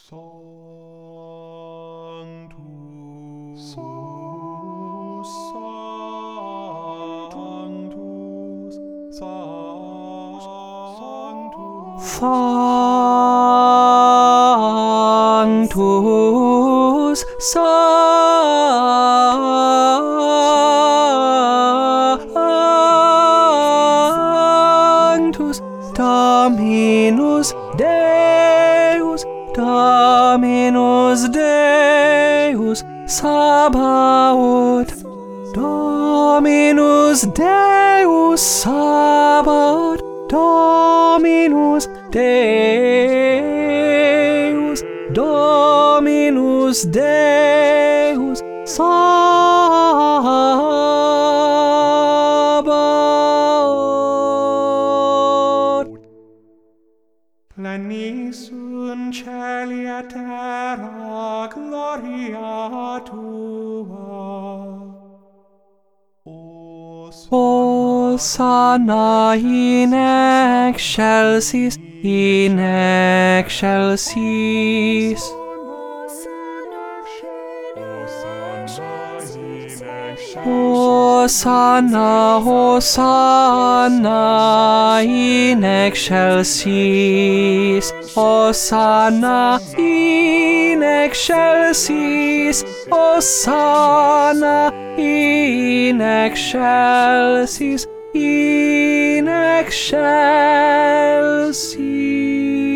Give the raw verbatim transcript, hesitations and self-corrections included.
Sanctus, Sanctus, Sanctus, Sanctus, Sanctus, Dominus Deus, Dominus Deus, Sabaoth, Dominus Deus, Sabaoth, Dominus Deus, Dominus Deus, Sabaoth. Plenis in caeli et terra gloria tua. Hosanna in excelsis, in excelsis. Hosanna, Hosanna in excelsis, Hosanna in excelsis, Hosanna in excelsis, in excelsis.